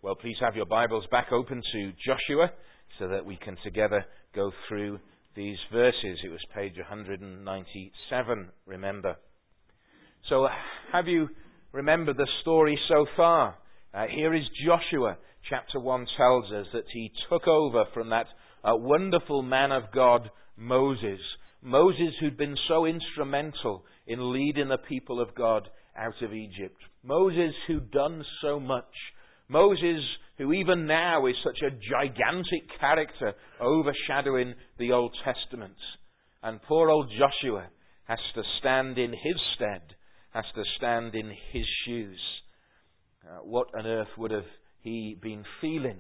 Well, please have your Bibles back open to Joshua so that we can together go through these verses. It was page 197, remember. So, have you remembered the story so far? Here is Joshua. Chapter 1 tells us that he took over from that wonderful man of God, Moses. Moses, who'd been so instrumental in leading the people of God out of Egypt. Moses, who'd done so much. Moses, who even now is such a gigantic character overshadowing the Old Testament. And poor old Joshua has to stand in his stead, has to stand in his shoes. What on earth would have he been feeling?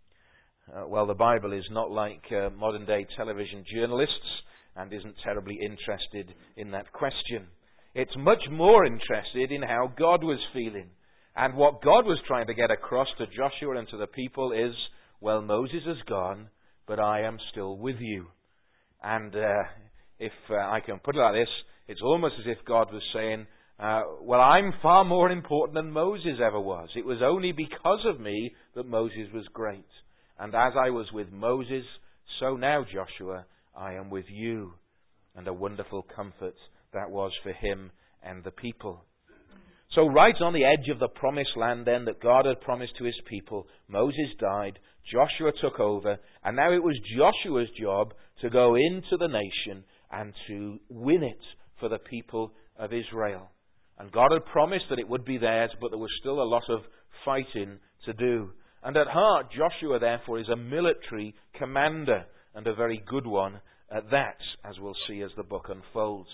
Well, the Bible is not like modern day television journalists and isn't terribly interested in that question. It's much more interested in how God was feeling. And what God was trying to get across to Joshua and to the people is, well, Moses has gone, but I am still with you. And if I can put it like this, it's almost as if God was saying, well, I'm far more important than Moses ever was. It was only because of me that Moses was great. And as I was with Moses, so now, Joshua, I am with you. And a wonderful comfort that was for him and the people. So right on the edge of the promised land then that God had promised to his people, Moses died, Joshua took over, and now it was Joshua's job to go into the nation and to win it for the people of Israel. And God had promised that it would be theirs, but there was still a lot of fighting to do. And at heart, Joshua therefore is a military commander, and a very good one at that, as we'll see as the book unfolds.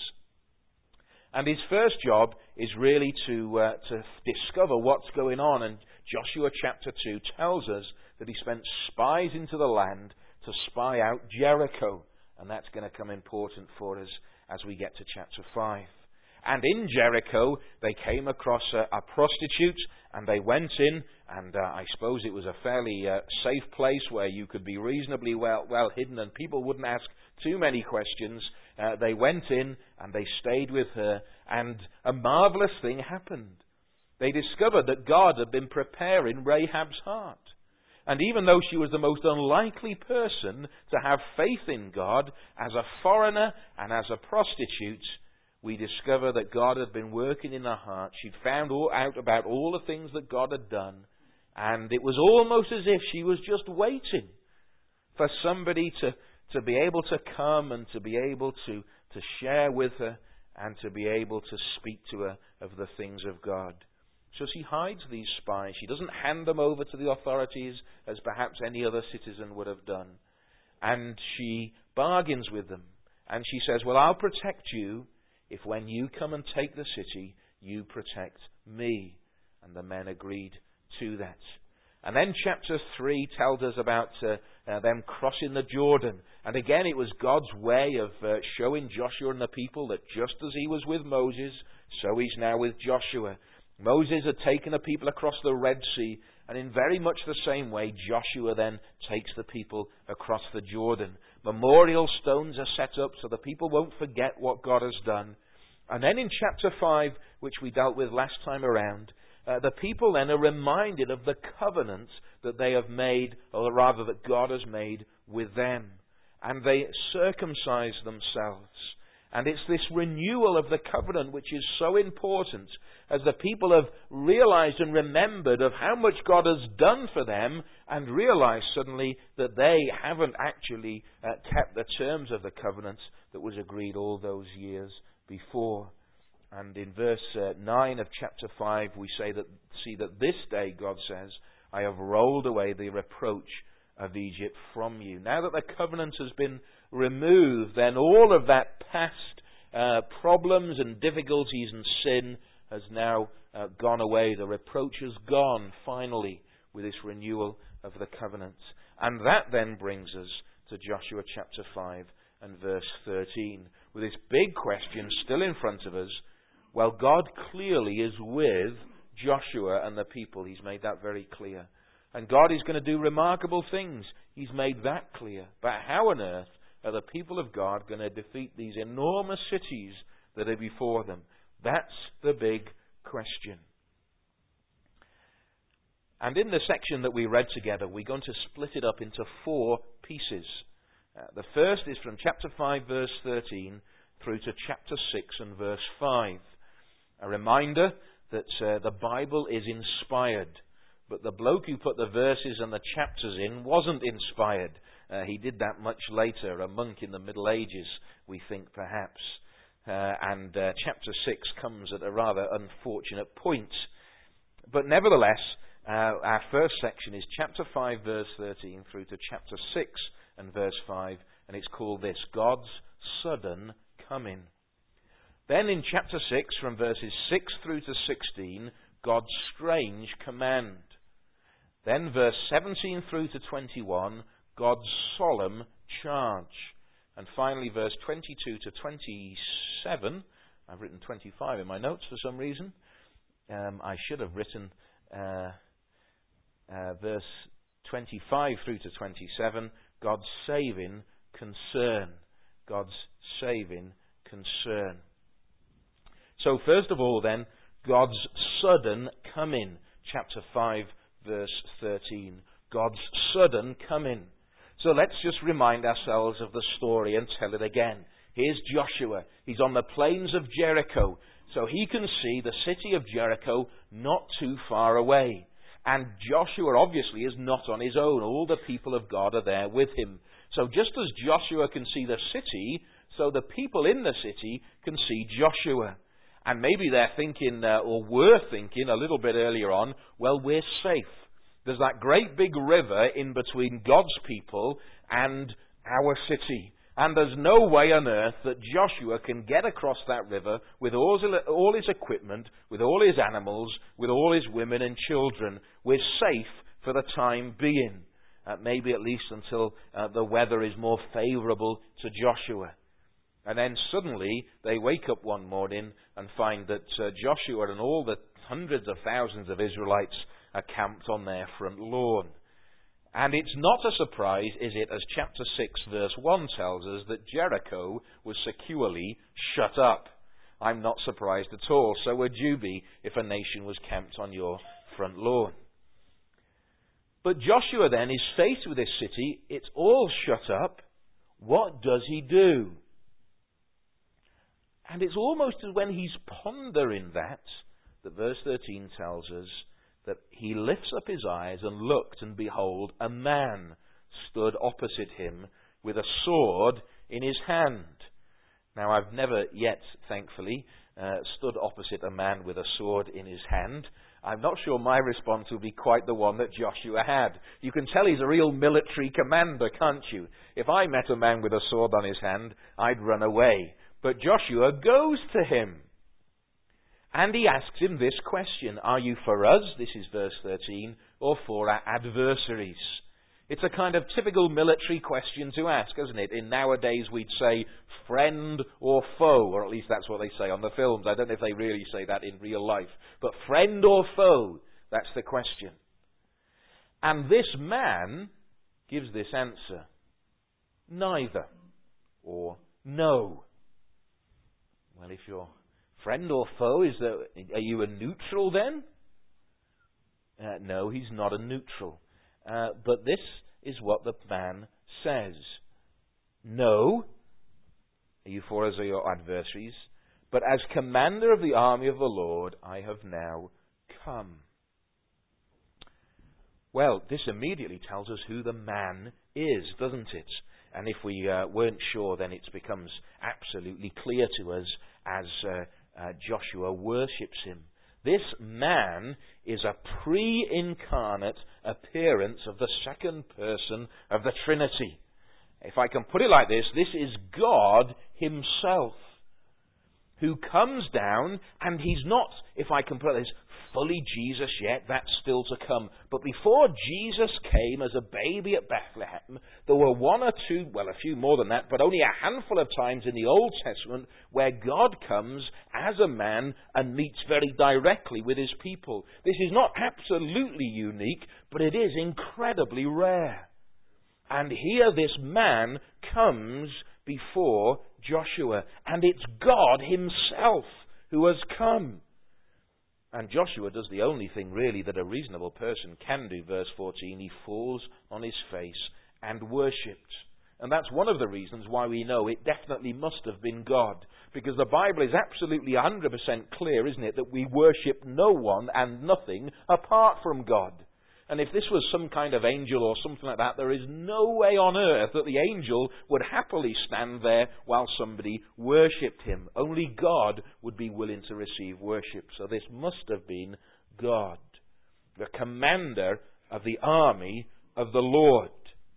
And his first job is really to discover what's going on. And Joshua chapter 2 tells us that he sent spies into the land to spy out Jericho. And that's going to come important for us as we get to chapter 5. And in Jericho, they came across a prostitute, and they went in, and I suppose it was a fairly safe place where you could be reasonably well hidden, and people wouldn't ask too many questions. They went in, and they stayed with her, and a marvelous thing happened. They discovered that God had been preparing Rahab's heart. And even though she was the most unlikely person to have faith in God, as a foreigner and as a prostitute, we discover that God had been working in her heart. She'd found out about all the things that God had done. And it was almost as if she was just waiting for somebody to be able to come and to be able to share with her and to be able to speak to her of the things of God. So she hides these spies. She doesn't hand them over to the authorities as perhaps any other citizen would have done. And she bargains with them. And she says, well, I'll protect you if when you come and take the city, you protect me. And the men agreed to that. And then chapter 3 tells us about them crossing the Jordan. And again, it was God's way of showing Joshua and the people that just as he was with Moses, so he's now with Joshua. Moses had taken the people across the Red Sea, and in very much the same way, Joshua then takes the people across the Jordan. Memorial stones are set up so the people won't forget what God has done. And then in chapter 5, which we dealt with last time around, the people then are reminded of the covenant that they have made, or rather that God has made with them. And they circumcise themselves. And it's this renewal of the covenant which is so important, as the people have realized and remembered of how much God has done for them, and realized suddenly that they haven't actually kept the terms of the covenant that was agreed all those years before. And in verse 9 of chapter 5, we see that this day, God says, I have rolled away the reproach of Egypt from you. Now that the covenant has been removed, then all of that past problems and difficulties and sin has now gone away. The reproach has gone, finally, with this renewal of the covenant. And that then brings us to Joshua chapter 5 and verse 13, with this big question still in front of us. Well, God clearly is with Joshua and the people. He's made that very clear. And God is going to do remarkable things. He's made that clear. But how on earth are the people of God going to defeat these enormous cities that are before them? That's the big question. And in the section that we read together, we're going to split it up into 4 pieces. The first is from chapter 5, verse 13, through to chapter 6 and verse 5. A reminder that the Bible is inspired, but the bloke who put the verses and the chapters in wasn't inspired. He did that much later, a monk in the Middle Ages, we think perhaps. And chapter 6 comes at a rather unfortunate point. But nevertheless, our first section is chapter 5, verse 13, through to chapter 6 and verse 5, and it's called this, God's Sudden Coming. Then in chapter 6, from verses 6 through to 16, God's strange command. Then verse 17 through to 21, God's solemn charge. And finally, verse 22 to 27, I've written 25 in my notes for some reason. I should have written verse 25 through to 27, God's saving concern. God's saving concern. So first of all then, God's sudden coming. Chapter 5, verse 13. God's sudden coming. So let's just remind ourselves of the story and tell it again. Here's Joshua. He's on the plains of Jericho. So he can see the city of Jericho not too far away. And Joshua obviously is not on his own. All the people of God are there with him. So just as Joshua can see the city, so the people in the city can see Joshua. And maybe they're thinking, or were thinking a little bit earlier on, well, we're safe. There's that great big river in between God's people and our city. And there's no way on earth that Joshua can get across that river with all his equipment, with all his animals, with all his women and children. We're safe for the time being. Maybe at least until the weather is more favorable to Joshua. And then suddenly they wake up one morning and find that Joshua and all the hundreds of thousands of Israelites are camped on their front lawn. And it's not a surprise, is it, as chapter 6 verse 1 tells us, that Jericho was securely shut up. I'm not surprised at all. So would you be if a nation was camped on your front lawn. But Joshua then is faced with this city. It's all shut up. What does he do? And it's almost as when he's pondering that verse 13 tells us that he lifts up his eyes and looked, and behold, a man stood opposite him with a sword in his hand. Now, I've never yet, thankfully, stood opposite a man with a sword in his hand. I'm not sure my response will be quite the one that Joshua had. You can tell he's a real military commander, can't you? If I met a man with a sword on his hand, I'd run away. But Joshua goes to him. And he asks him this question, are you for us, this is verse 13, or for our adversaries? It's a kind of typical military question to ask, isn't it? In nowadays we'd say friend or foe, or at least that's what they say on the films. I don't know if they really say that in real life. But friend or foe, that's the question. And this man gives this answer. Neither. Or no. Well, if you're friend or foe, are you a neutral then? No, he's not a neutral. But this is what the man says. No, are you for us or your adversaries? But as commander of the army of the Lord, I have now come. Well, this immediately tells us who the man is, doesn't it? And if we weren't sure, then it becomes absolutely clear to us as Joshua worships him. This man is a pre-incarnate appearance of the second person of the Trinity. If I can put it like this is God himself who comes down, and he's not, if I can put it like this, fully Jesus yet. That's still to come. But before Jesus came as a baby at Bethlehem, there were one or two, well, a few more than that, but only a handful of times in the Old Testament where God comes as a man and meets very directly with his people. This is not absolutely unique, but it is incredibly rare. And here this man comes before Joshua, and it's God himself who has come. And Joshua does the only thing really that a reasonable person can do. Verse 14, he falls on his face and worshipped. And that's one of the reasons why we know it definitely must have been God. Because the Bible is absolutely 100% clear, isn't it, that we worship no one and nothing apart from God. And if this was some kind of angel or something like that, there is no way on earth that the angel would happily stand there while somebody worshipped him. Only God would be willing to receive worship. So this must have been God, the commander of the army of the Lord.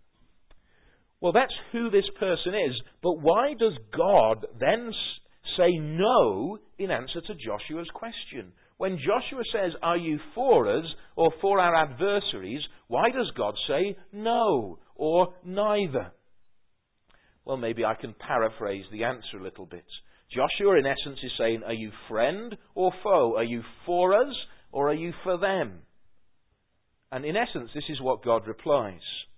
Well, that's who this person is. But why does God then say no in answer to Joshua's question? When Joshua says, are you for us or for our adversaries, why does God say no or neither? Well, maybe I can paraphrase the answer a little bit. Joshua, in essence, is saying, are you friend or foe? Are you for us or are you for them? And in essence, this is what God replies.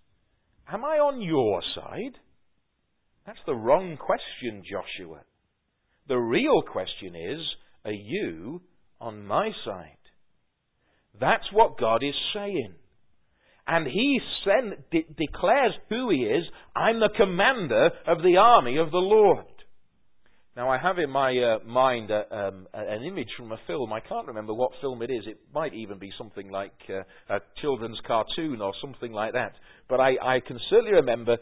Am I on your side? That's the wrong question, Joshua. The real question is, are you on my side? That's what God is saying. And he declares who he is. I'm the commander of the army of the Lord. Now, I have in my mind an image from a film. I can't remember what film it is. It might even be something like a children's cartoon or something like that. But I can certainly remember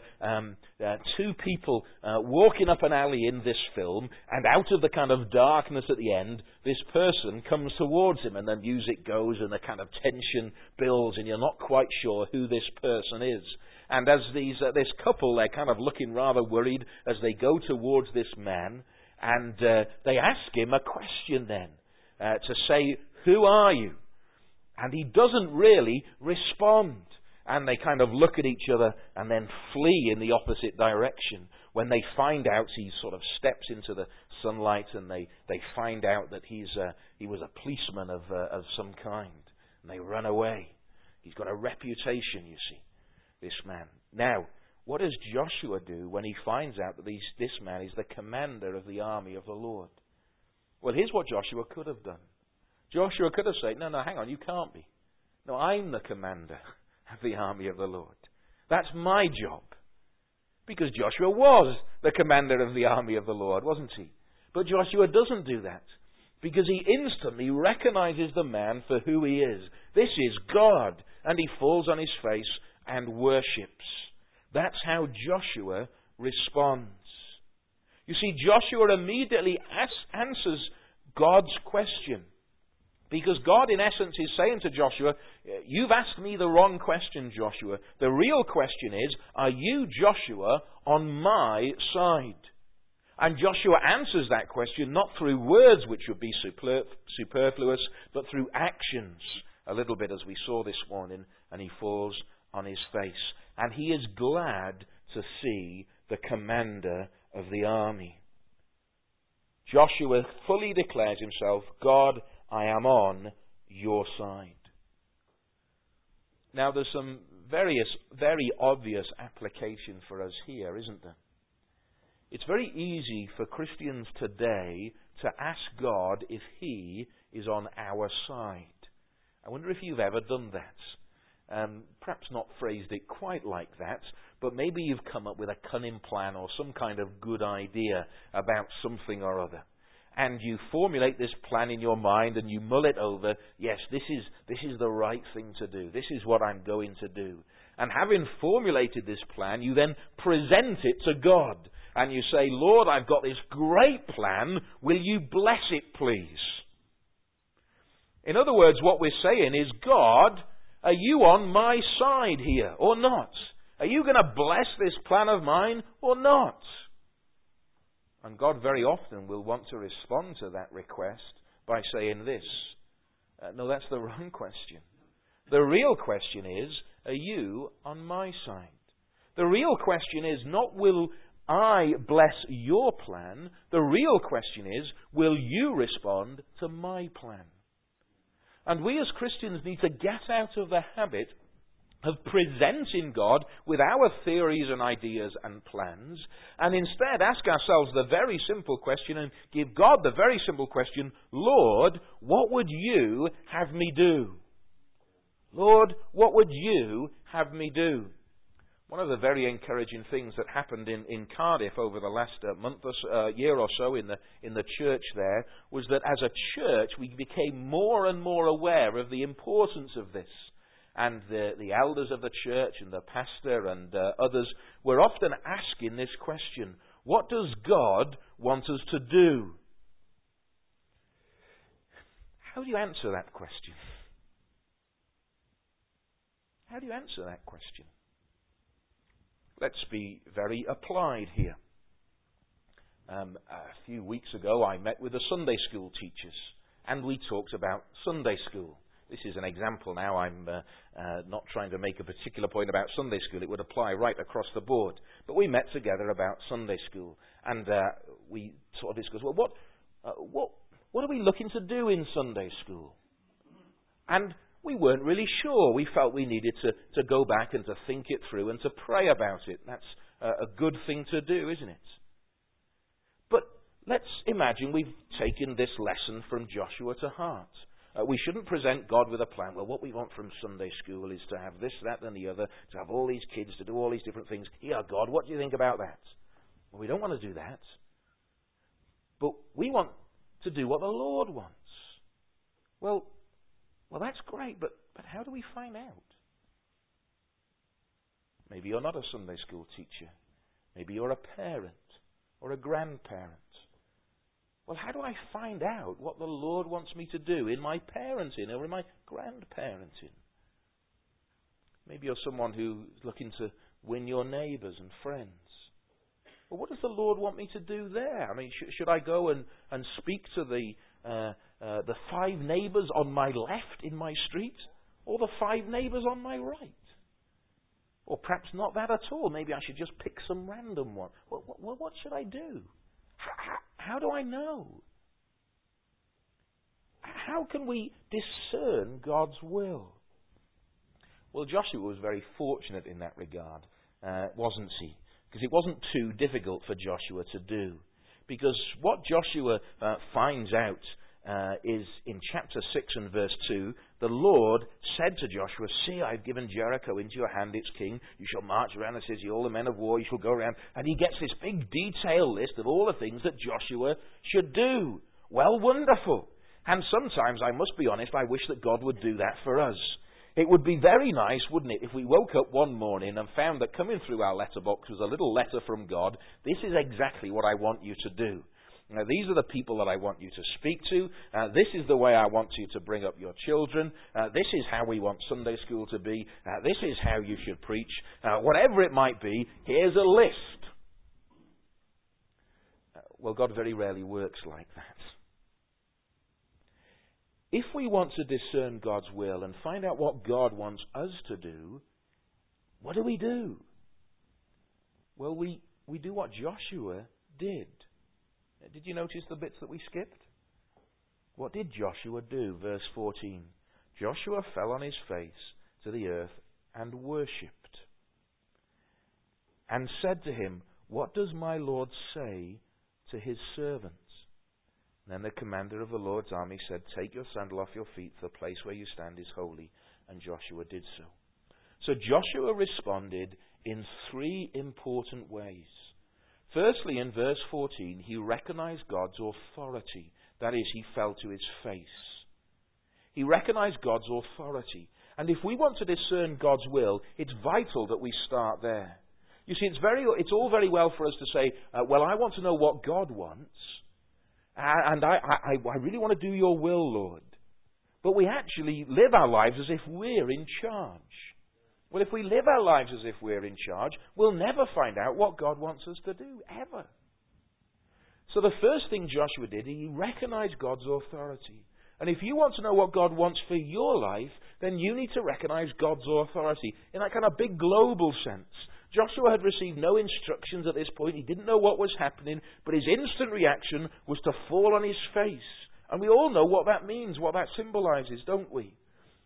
two people walking up an alley in this film, and out of the kind of darkness at the end, this person comes towards him, and the music goes, and the kind of tension builds, and you're not quite sure who this person is. And as this couple, they're kind of looking rather worried as they go towards this man, and they ask him a question then, to say, who are you? And he doesn't really respond. And they kind of look at each other and then flee in the opposite direction. When they find out, he sort of steps into the sunlight, and they find out that he was a policeman of some kind. And they run away. He's got a reputation, you see, this man. Now, what does Joshua do when he finds out that this man is the commander of the army of the Lord? Well, here's what Joshua could have done. Joshua could have said, no, hang on, you can't be. No, I'm the commander of the army of the Lord. That's my job. Because Joshua was the commander of the army of the Lord, wasn't he? But Joshua doesn't do that. Because he instantly recognizes the man for who he is. This is God. And he falls on his face and worships. That's how Joshua responds. You see, Joshua immediately answers God's question. Because God, in essence, is saying to Joshua, you've asked me the wrong question, Joshua. The real question is, are you, Joshua, on my side? And Joshua answers that question not through words, which would be superfluous, but through actions. A little bit, as we saw this morning, and he falls on his face. And he is glad to see the commander of the army. Joshua fully declares himself, God, I am on your side. Now, there's some very obvious application for us here, isn't there? It's very easy for Christians today to ask God if he is on our side. I wonder if you've ever done that. Perhaps not phrased it quite like that, but maybe you've come up with a cunning plan or some kind of good idea about something or other. And you formulate this plan in your mind and you mull it over. Yes, this is the right thing to do. This is what I'm going to do. And having formulated this plan, you then present it to God. And you say, Lord, I've got this great plan. Will you bless it, please? In other words, what we're saying is, God, are you on my side here or not? Are you going to bless this plan of mine or not? And God very often will want to respond to that request by saying this. No, that's the wrong question. The real question is, are you on my side? The real question is not, will I bless your plan? The real question is, will you respond to my plan? And we as Christians need to get out of the habit of presenting God with our theories and ideas and plans, and instead ask ourselves the very simple question and give God the very simple question, Lord, what would you have me do? Lord, what would you have me do? One of the very encouraging things that happened in Cardiff over the last year or so in the church there was that as a church we became more and more aware of the importance of this. And the elders of the church and the pastor and others were often asking this question, what does God want us to do? How do you answer that question? How do you answer that question? Let's be very applied here. A few weeks ago I met with the Sunday school teachers and we talked about Sunday school. This is an example now. I'm not trying to make a particular point about Sunday school. It would apply right across the board. But we met together about Sunday school. And we sort of discussed, well, what are we looking to do in Sunday school? And we weren't really sure. We felt we needed to go back and to think it through and to pray about it. That's a good thing to do, isn't it? But let's imagine we've taken this lesson from Joshua to heart. We shouldn't present God with a plan. Well, what we want from Sunday school is to have this, that, and the other, to have all these kids, to do all these different things. Yeah, God, what do you think about that? Well, we don't want to do that. But we want to do what the Lord wants. Well, that's great, but how do we find out? Maybe you're not a Sunday school teacher. Maybe you're a parent or a grandparent. Well, how do I find out what the Lord wants me to do in my parenting or in my grandparenting? Maybe you're someone who's looking to win your neighbours and friends. Well, what does the Lord want me to do there? I mean, should I go and speak to the 5 neighbours on my left in my street, or the 5 neighbours on my right? Or perhaps not that at all. Maybe I should just pick some random one. What should I do? How do I know? How can we discern God's will? Well, Joshua was very fortunate in that regard, wasn't he? Because it wasn't too difficult for Joshua to do. Because what Joshua finds out is in chapter 6 and verse 2, the Lord said to Joshua, see, I've given Jericho into your hand, its king. You shall march around the city, all the men of war, you shall go around. And he gets this big detailed list of all the things that Joshua should do. Well, wonderful. And sometimes, I must be honest, I wish that God would do that for us. It would be very nice, wouldn't it, if we woke up one morning and found that coming through our letterbox was a little letter from God. This is exactly what I want you to do. Now, these are the people that I want you to speak to. This is the way I want you to bring up your children. This is how we want Sunday school to be. This is how you should preach. Whatever it might be, here's a list. Well, God very rarely works like that. If we want to discern God's will and find out what God wants us to do, what do? Well, we do what Joshua did. Did you notice the bits that we skipped? What did Joshua do? Verse 14. Joshua fell on his face to the earth and worshipped, and said to him, what does my Lord say to his servants? Then the commander of the Lord's army said, take your sandal off your feet, for the place where you stand is holy. And Joshua did so. So Joshua responded in 3 important ways. Firstly, in verse 14, he recognized God's authority. That is, he fell to his face. He recognized God's authority. And if we want to discern God's will, it's vital that we start there. You see, it's all very well for us to say, well, I want to know what God wants. And I really want to do your will, Lord. But we actually live our lives as if we're in charge. Well, if we live our lives as if we're in charge, we'll never find out what God wants us to do, ever. So the first thing Joshua did, he recognized God's authority. And if you want to know what God wants for your life, then you need to recognize God's authority in that kind of big global sense. Joshua had received no instructions at this point. He didn't know what was happening, but his instant reaction was to fall on his face. And we all know what that means, what that symbolizes, don't we?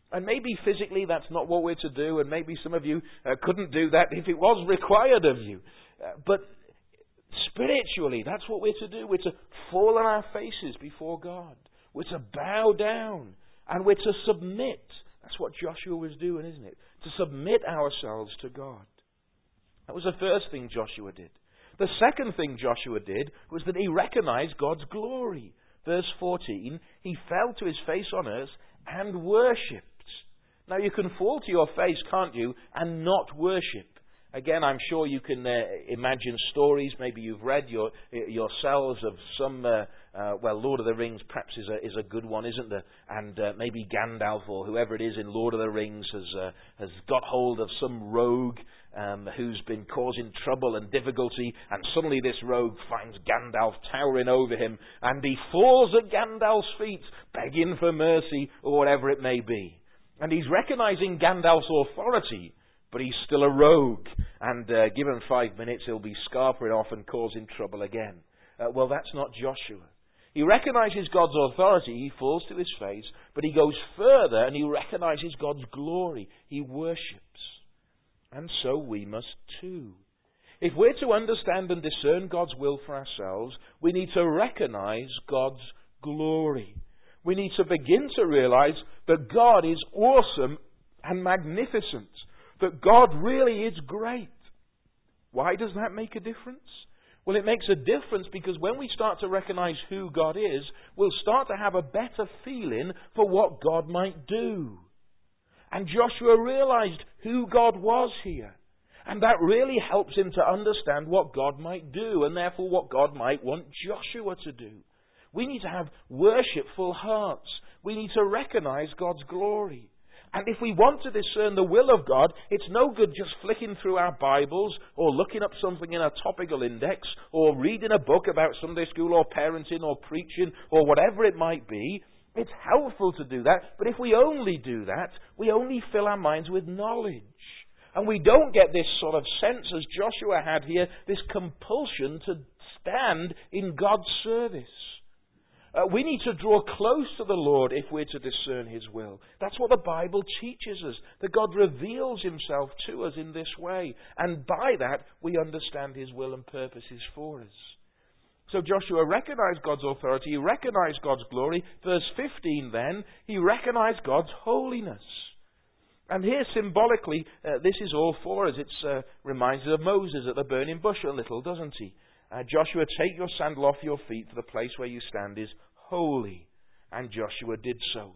And maybe physically that's not what we're to do, and maybe some of you couldn't do that if it was required of you. But spiritually, that's what we're to do. We're to fall on our faces before God. We're to bow down, and we're to submit. That's what Joshua was doing, isn't it? To submit ourselves to God. That was the first thing Joshua did. The second thing Joshua did was that he recognized God's glory. Verse 14, he fell to his face on earth and worshipped. Now you can fall to your face, can't you, and not worship. Again, I'm sure you can imagine stories. Maybe you've read yourselves of some, Lord of the Rings perhaps is a good one, isn't there? And maybe Gandalf or whoever it is in Lord of the Rings has got hold of some rogue who's been causing trouble and difficulty, and suddenly this rogue finds Gandalf towering over him, and he falls at Gandalf's feet, begging for mercy or whatever it may be. And he's recognizing Gandalf's authority, but he's still a rogue, and given 5 minutes he'll be scarpering off and causing trouble again. Well, that's not Joshua. He recognizes God's authority, he falls to his face, but he goes further and he recognizes God's glory. He worships. And so we must too. If we're to understand and discern God's will for ourselves, we need to recognize God's glory. We need to begin to realize that God is awesome and magnificent. That God really is great. Why does that make a difference? Well, it makes a difference because when we start to recognize who God is, we'll start to have a better feeling for what God might do. And Joshua realized who God was here. And that really helps him to understand what God might do, and therefore what God might want Joshua to do. We need to have worshipful hearts. We need to recognize God's glory. And if we want to discern the will of God, it's no good just flicking through our Bibles or looking up something in a topical index or reading a book about Sunday school or parenting or preaching or whatever it might be. It's helpful to do that, but if we only do that, we only fill our minds with knowledge. And we don't get this sort of sense, as Joshua had here, this compulsion to stand in God's service. We need to draw close to the Lord if we're to discern His will. That's what the Bible teaches us, that God reveals Himself to us in this way. And by that, we understand His will and purposes for us. So Joshua recognized God's authority, he recognized God's glory. Verse 15 then, he recognized God's holiness. And here symbolically, this is all for us. It reminds us of Moses at the burning bush a little, doesn't he? Joshua, take your sandal off your feet, for the place where you stand is holy. And Joshua did so.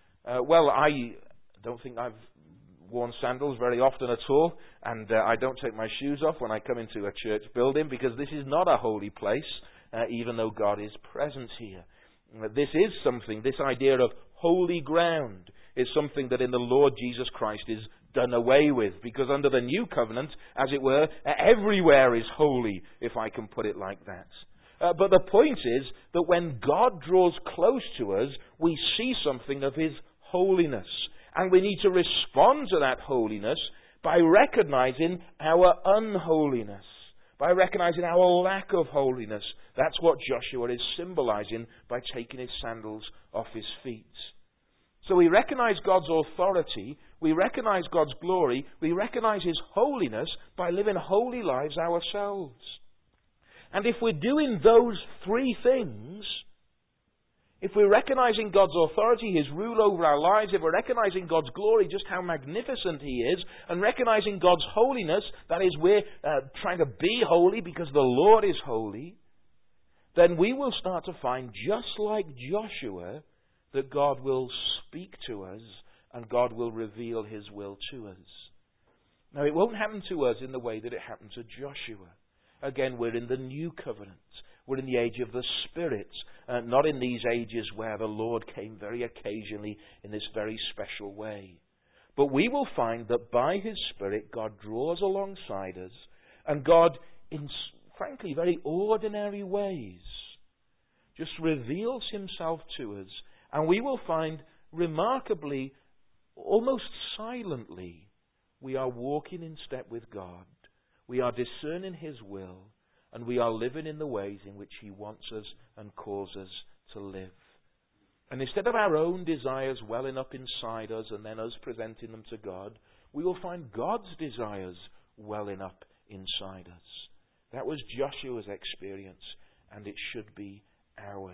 I don't think I've worn sandals very often at all, and I don't take my shoes off when I come into a church building, because this is not a holy place, even though God is present here. This is something, this idea of holy ground is something that in the Lord Jesus Christ is done away with, because under the new covenant, as it were, everywhere is holy, if I can put it like that. But the point is that when God draws close to us, we see something of His holiness. And we need to respond to that holiness by recognizing our unholiness, by recognizing our lack of holiness. That's what Joshua is symbolizing by taking his sandals off his feet. So we recognize God's authority, we recognize God's glory, we recognize His holiness by living holy lives ourselves. And if we're doing those three things, if we're recognizing God's authority, His rule over our lives, if we're recognizing God's glory, just how magnificent He is, and recognizing God's holiness, that is, we're trying to be holy because the Lord is holy, then we will start to find, just like Joshua, that God will speak to us and God will reveal His will to us. Now, it won't happen to us in the way that it happened to Joshua. Again, we're in the new covenant. We're in the age of the Spirit, not in these ages where the Lord came very occasionally in this very special way. But we will find that by His Spirit, God draws alongside us, and God, in frankly very ordinary ways, just reveals Himself to us. And we will find, remarkably, almost silently, we are walking in step with God. We are discerning His will, and we are living in the ways in which He wants us and calls us to live. And instead of our own desires welling up inside us and then us presenting them to God, we will find God's desires welling up inside us. That was Joshua's experience, and it should be ours.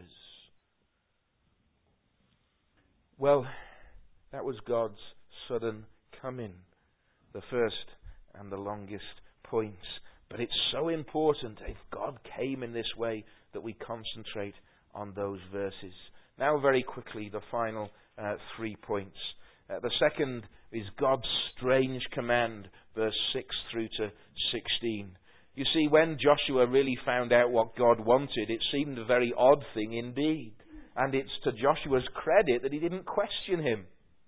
Well, that was God's sudden coming, the first and the longest point. But it's so important, if God came in this way, that we concentrate on those verses. Now, very quickly, the final 3 points. The second is God's strange command, verse 6 through to 16. You see, when Joshua really found out what God wanted, it seemed a very odd thing indeed. And it's to Joshua's credit that he didn't question him.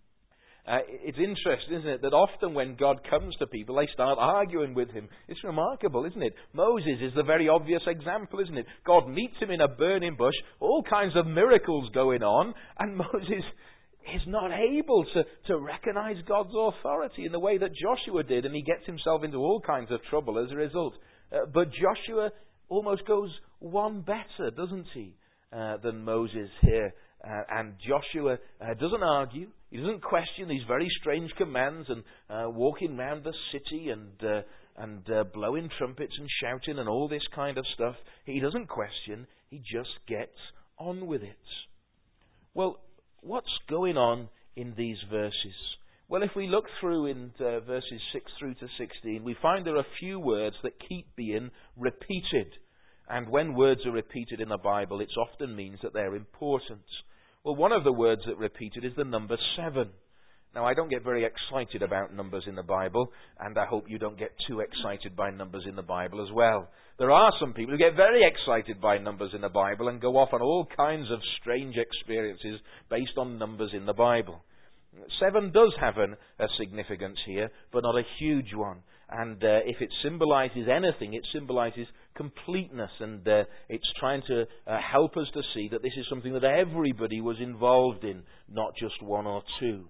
It's interesting, isn't it, that often when God comes to people, they start arguing with him. It's remarkable, isn't it? Moses is the very obvious example, isn't it? God meets him in a burning bush, all kinds of miracles going on, and Moses is not able to recognize God's authority in the way that Joshua did, and he gets himself into all kinds of trouble as a result. But Joshua almost goes one better, doesn't he, than Moses here. And Joshua doesn't argue. He doesn't question these very strange commands and walking round the city and blowing trumpets and shouting and all this kind of stuff. He doesn't question. He just gets on with it. Well, what's going on in these verses? Well, if we look through in verses 6 through to 16, we find there are a few words that keep being repeated. And when words are repeated in the Bible, it often means that they're important. Well, one of the words that repeated is the number 7. Now, I don't get very excited about numbers in the Bible, and I hope you don't get too excited by numbers in the Bible as well. There are some people who get very excited by numbers in the Bible and go off on all kinds of strange experiences based on numbers in the Bible. 7 does have a significance here, but not a huge one. And if it symbolizes anything, it symbolizes completeness, and it's trying to help us to see that this is something that everybody was involved in, not just one or two.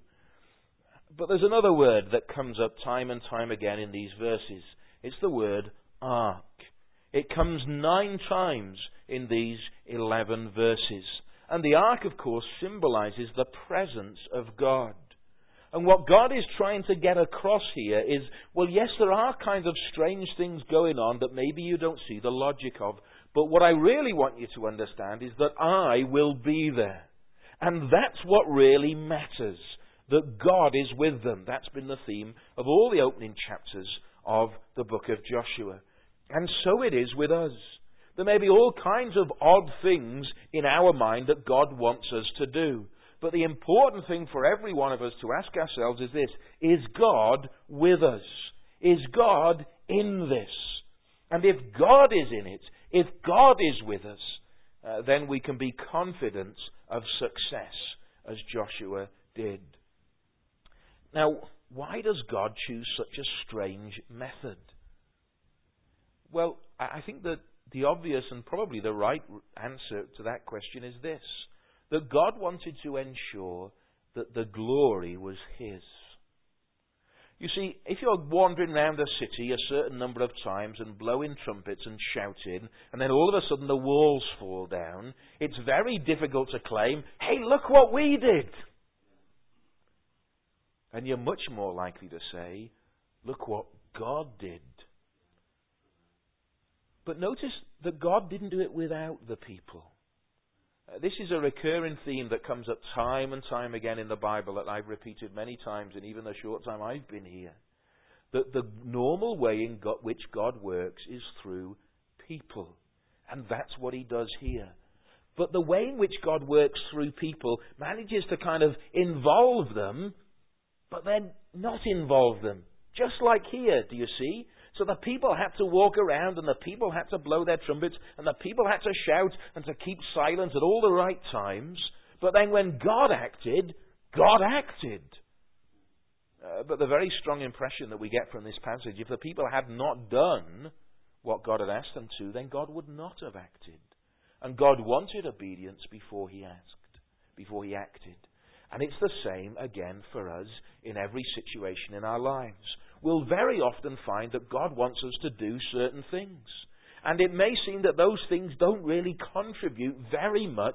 But there's another word that comes up time and time again in these verses. It's the word ark. It comes 9 times in these 11 verses. And the ark, of course, symbolizes the presence of God. And what God is trying to get across here is, well, yes, there are kinds of strange things going on that maybe you don't see the logic of. But what I really want you to understand is that I will be there. And that's what really matters, that God is with them. That's been the theme of all the opening chapters of the book of Joshua. And so it is with us. There may be all kinds of odd things in our mind that God wants us to do. But the important thing for every one of us to ask ourselves is this: is God with us? Is God in this? And if God is in it, if God is with us, then we can be confident of success, as Joshua did. Now, why does God choose such a strange method? Well, I think that the obvious and probably the right answer to that question is this: that God wanted to ensure that the glory was His. You see, if you're wandering around a city a certain number of times and blowing trumpets and shouting, and then all of a sudden the walls fall down, it's very difficult to claim, hey, look what we did. And you're much more likely to say, look what God did. But notice that God didn't do it without the people. This is a recurring theme that comes up time and time again in the Bible that I've repeated many times in even the short time I've been here. That the normal way in which God works is through people. And that's what He does here. But the way in which God works through people manages to kind of involve them, but then not involve them. Just like here, do you see? So the people had to walk around, and the people had to blow their trumpets, and the people had to shout and to keep silent at all the right times. But then when God acted, God acted. But the very strong impression that we get from this passage, if the people had not done what God had asked them to, then God would not have acted. And God wanted obedience before He acted. And it's the same again for us in every situation in our lives. We'll very often find that God wants us to do certain things. And it may seem that those things don't really contribute very much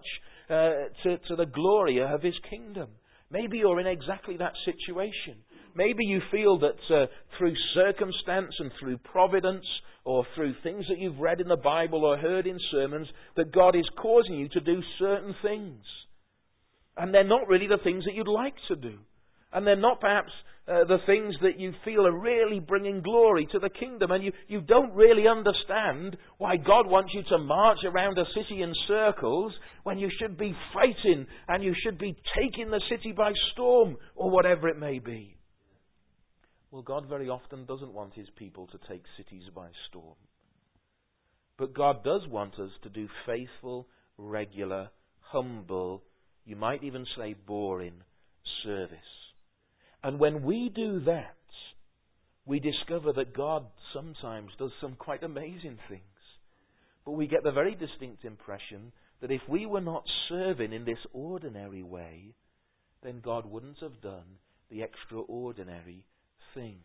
to the glory of His kingdom. Maybe you're in exactly that situation. Maybe you feel that through circumstance and through providence, or through things that you've read in the Bible or heard in sermons, that God is causing you to do certain things. And they're not really the things that you'd like to do. And they're not perhaps the things that you feel are really bringing glory to the kingdom. And you don't really understand why God wants you to march around a city in circles when you should be fighting and you should be taking the city by storm, or whatever it may be. Well, God very often doesn't want His people to take cities by storm. But God does want us to do faithful, regular, humble, you might even say boring, service. And when we do that, we discover that God sometimes does some quite amazing things. But we get the very distinct impression that if we were not serving in this ordinary way, then God wouldn't have done the extraordinary thing.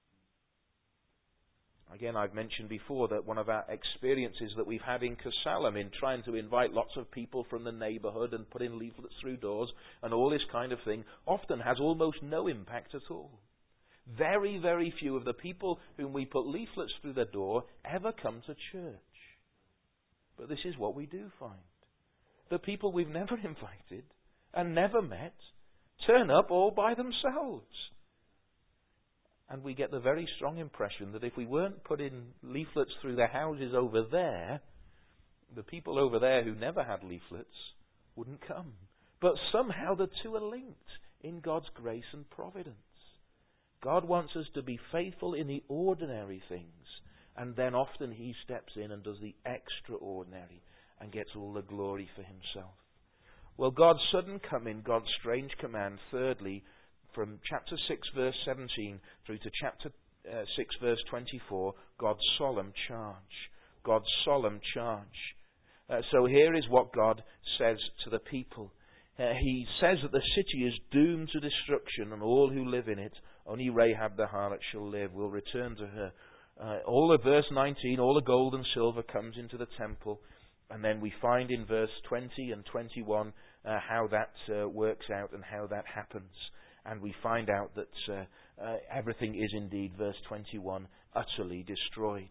Again, I've mentioned before that one of our experiences that we've had in Casalem in trying to invite lots of people from the neighbourhood and put in leaflets through doors and all this kind of thing often has almost no impact at all. Very, very few of the people whom we put leaflets through their door ever come to church. But this is what we do find. The people we've never invited and never met turn up all by themselves. And we get the very strong impression that if we weren't putting leaflets through their houses over there, the people over there who never had leaflets wouldn't come. But somehow the two are linked in God's grace and providence. God wants us to be faithful in the ordinary things, and then often He steps in and does the extraordinary and gets all the glory for Himself. Well, God's sudden coming, God's strange command, thirdly, from chapter 6 verse 17 through to chapter 6 verse 24, God's solemn charge. God's solemn charge. So here is what God says to the people. He says that the city is doomed to destruction and all who live in it. Only Rahab the harlot shall live. We'll return to her. All of verse 19, all the gold and silver comes into the temple. And then we find in verse 20 and 21 how that works out and how that happens. And we find out that everything is indeed, verse 21, utterly destroyed.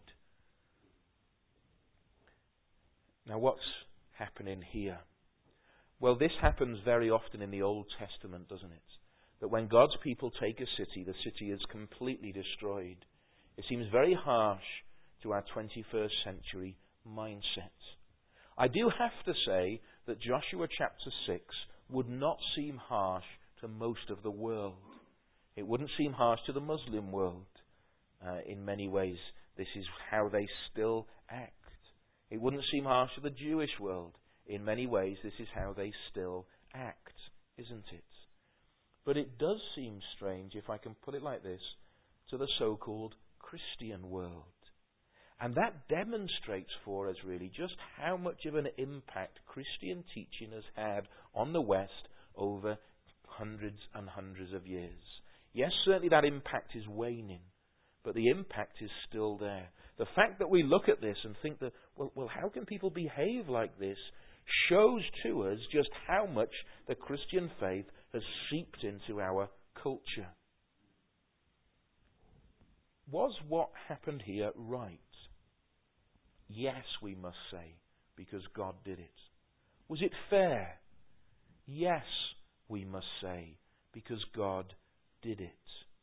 Now what's happening here? Well, this happens very often in the Old Testament, doesn't it? That when God's people take a city, the city is completely destroyed. It seems very harsh to our 21st century mindset. I do have to say that Joshua chapter 6 would not seem harsh to most of the world. It wouldn't seem harsh to the Muslim world. In many ways, this is how they still act. It wouldn't seem harsh to the Jewish world. In many ways, this is how they still act, isn't it? But it does seem strange, if I can put it like this, to the so-called Christian world. And that demonstrates for us really just how much of an impact Christian teaching has had on the West over hundreds and hundreds of years. Yes, certainly that impact is waning, but the impact is still there. The fact that we look at this and think that, well, how can people behave like this, shows to us just how much the Christian faith has seeped into our culture. Was what happened here right? Yes, we must say, because God did it. Was it fair? Yes, we must say, because God did it.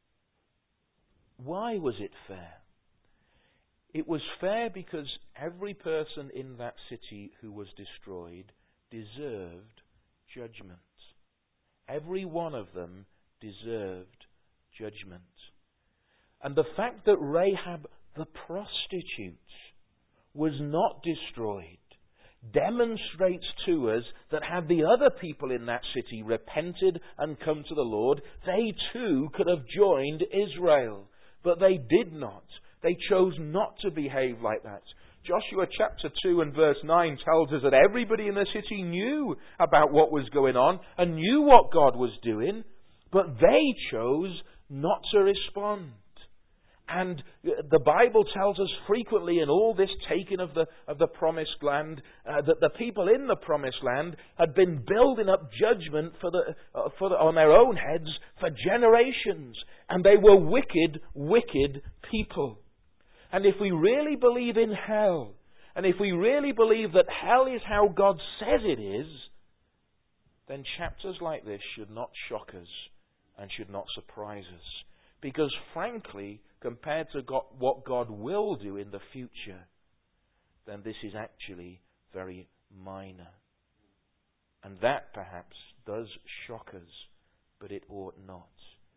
Why was it fair? It was fair because every person in that city who was destroyed deserved judgment. Every one of them deserved judgment. And the fact that Rahab the prostitute was not destroyed demonstrates to us that had the other people in that city repented and come to the Lord, they too could have joined Israel. But they did not. They chose not to behave like that. Joshua chapter 2 and verse 9 tells us that everybody in the city knew about what was going on and knew what God was doing, but they chose not to respond. And the Bible tells us frequently in all this taking of the promised land that the people in the promised land had been building up judgment on their own heads for generations. And they were wicked, wicked people. And if we really believe in hell, and if we really believe that hell is how God says it is, then chapters like this should not shock us and should not surprise us. Because frankly, compared to what God will do in the future, then this is actually very minor. And that perhaps does shock us, but it ought not.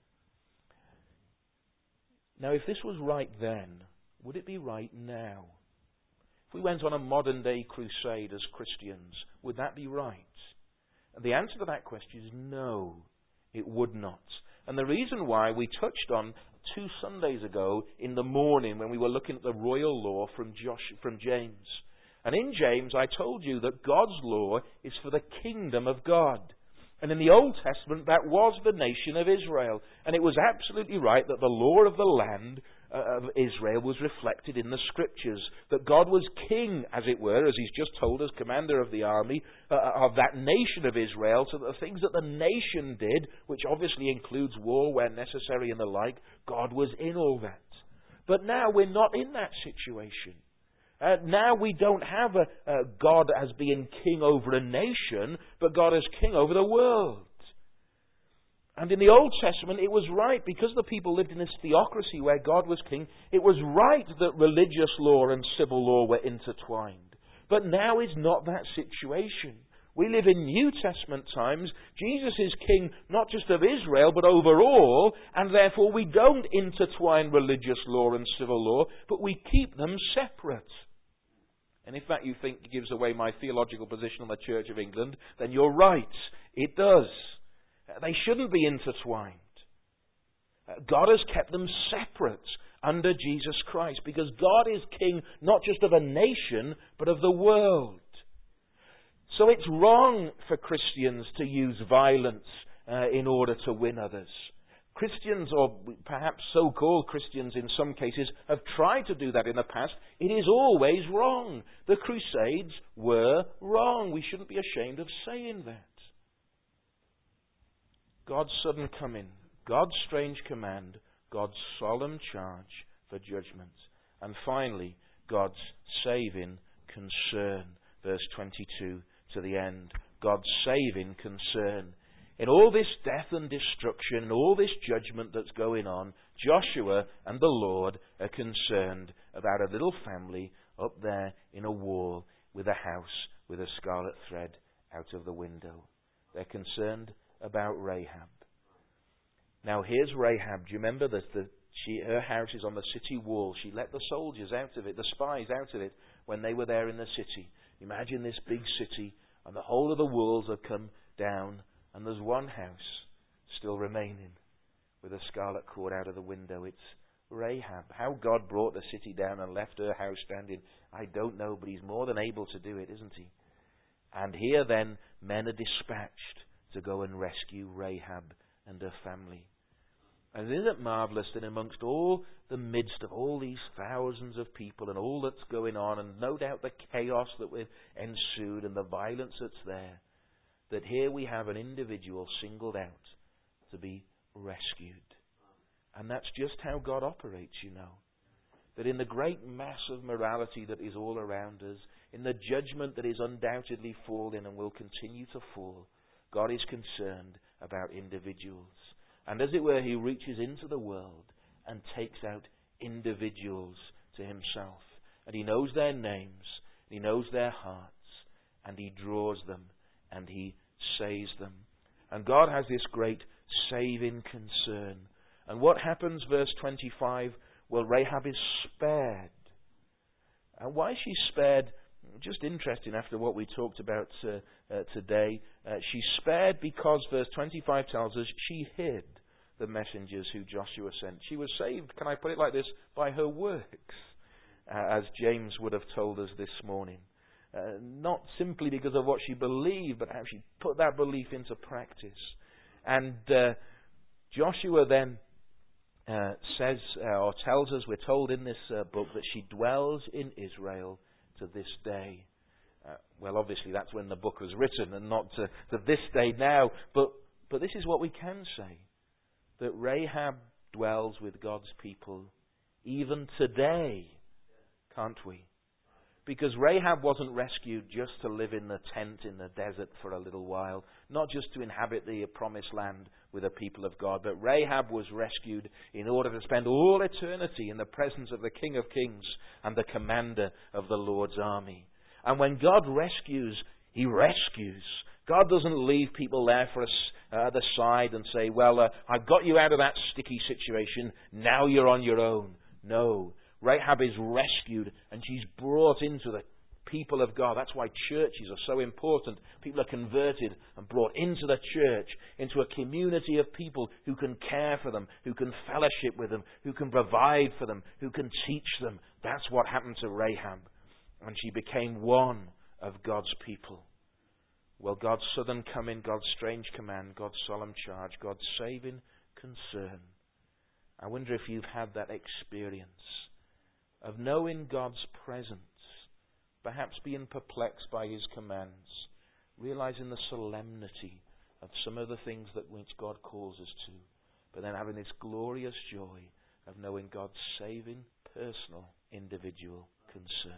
Now, if this was right then, would it be right now? If we went on a modern day crusade as Christians, would that be right? And the answer to that question is no, it would not. And the reason why we touched on 2 Sundays ago in the morning when we were looking at the royal law from James. And in James I told you that God's law is for the kingdom of God. And in the Old Testament that was the nation of Israel. And it was absolutely right that the law of the land of Israel was reflected in the Scriptures. That God was king, as it were, as He's just told us, commander of the army of that nation of Israel. So that the things that the nation did, which obviously includes war where necessary and the like, God was in all that. But now we're not in that situation. Now we don't have God as being king over a nation, but God as king over the world. And in the Old Testament, it was right, because the people lived in this theocracy where God was king, it was right that religious law and civil law were intertwined. But now is not that situation. We live in New Testament times. Jesus is king not just of Israel, but over all, and therefore we don't intertwine religious law and civil law, but we keep them separate. And if that you think gives away my theological position on the Church of England, then you're right. It does. They shouldn't be intertwined. God has kept them separate under Jesus Christ, because God is king not just of a nation, but of the world. So it's wrong for Christians to use violence in order to win others. Christians, or perhaps so-called Christians in some cases, have tried to do that in the past. It is always wrong. The Crusades were wrong. We shouldn't be ashamed of saying that. God's sudden coming, God's strange command, God's solemn charge for judgment, and finally, God's saving concern. Verse 22 to the end. God's saving concern. In all this death and destruction, and all this judgment that's going on, Joshua and the Lord are concerned about a little family up there in a wall with a house with a scarlet thread out of the window. They're concerned about Rahab. Now here's Rahab. Do you remember that her house is on the city wall? She let the soldiers out of it, the spies out of it, when they were there in the city. Imagine this big city, and the whole of the walls have come down, and there's one house still remaining with a scarlet cord out of the window. It's Rahab. How God brought the city down and left her house standing, I don't know, but He's more than able to do it, isn't He? And here then, men are dispatched to go and rescue Rahab and her family. And isn't it marvellous that amongst all the midst of all these thousands of people and all that's going on, and no doubt the chaos that ensued and the violence that's there, that here we have an individual singled out to be rescued. And that's just how God operates, you know. That in the great mass of morality that is all around us, in the judgment that is undoubtedly falling and will continue to fall, God is concerned about individuals. And as it were, He reaches into the world and takes out individuals to Himself. And He knows their names, He knows their hearts, and He draws them, and He saves them. And God has this great saving concern. And what happens, verse 25? Well, Rahab is spared. And why is she spared? Just interesting after what we talked about today. She's spared because, verse 25 tells us, she hid the messengers who Joshua sent. She was saved, can I put it like this, by her works, as James would have told us this morning. Not simply because of what she believed, but how she put that belief into practice. And Joshua then says or tells us, we're told in this book, that she dwells in Israel to this day. Well, obviously that's when the book was written and not to this day now. But this is what we can say, that Rahab dwells with God's people even today, can't we? Because Rahab wasn't rescued just to live in the tent in the desert for a little while, not just to inhabit the promised land with the people of God, but Rahab was rescued in order to spend all eternity in the presence of the King of Kings and the commander of the Lord's army. And when God rescues, He rescues. God doesn't leave people there for us at the side and say, well, I've got you out of that sticky situation, now you're on your own. No. Rahab is rescued and she's brought into the people of God. That's why churches are so important. People are converted and brought into the church, into a community of people who can care for them, who can fellowship with them, who can provide for them, who can teach them. That's what happened to Rahab. And she became one of God's people. Well, God's sudden coming, God's strange command, God's solemn charge, God's saving concern. I wonder if you've had that experience of knowing God's presence, perhaps being perplexed by His commands, realizing the solemnity of some of the things that which God calls us to, but then having this glorious joy of knowing God's saving, personal, individual concern.